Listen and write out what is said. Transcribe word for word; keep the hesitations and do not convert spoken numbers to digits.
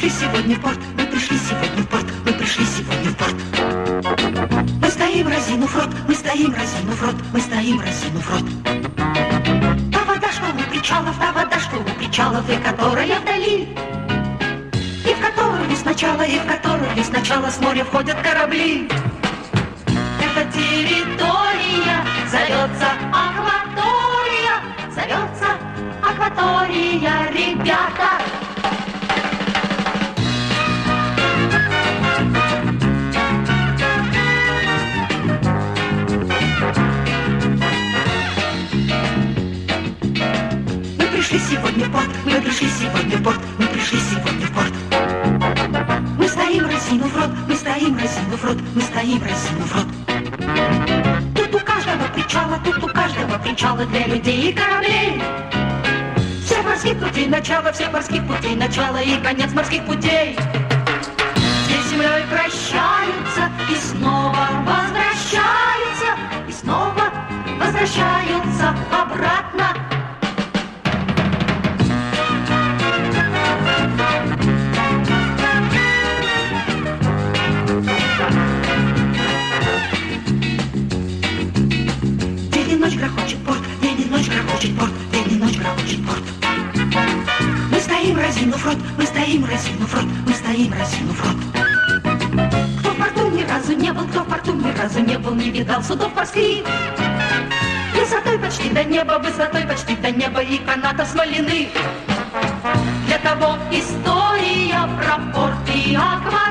пришли сегодня в порт, мы пришли сегодня в порт, мы пришли сегодня в порт. Мы стоим, разинув рот, мы стоим, разинув рот, мы стоим, разинув рот. Та вода, что у причалов, та вода, что у причалов, и которая вдали, и в которую сначала, и в которую сначала с моря входят корабли. Эта территория зовется акватория, зовется акватория, ребята. Мы пришли сегодня в порт, мы пришли сегодня в порт, мы пришли сегодня в порт. Мы стоим, разинув рот, мы стоим, разинув рот, мы стоим, разинув рот. Тут у каждого причала, тут у каждого причала для людей и кораблей. Все морских путей начало, все морских путей начало и конец морских путей. Здесь с землей прощаются и снова возвращаются, и снова возвращаются обратно. День и ночь грохочет порт, день и ночь грохочет порт, день и ночь грохочет порт. Мы стоим, разинув рот, мы стоим, разинув рот, мы стоим, разинув рот. Кто в порту ни разу не был, кто в порту ни разу не был, не видал судов морских. Высотой почти до неба, высотой почти до неба и канатов смоляных. Для того история про порт и акваторию.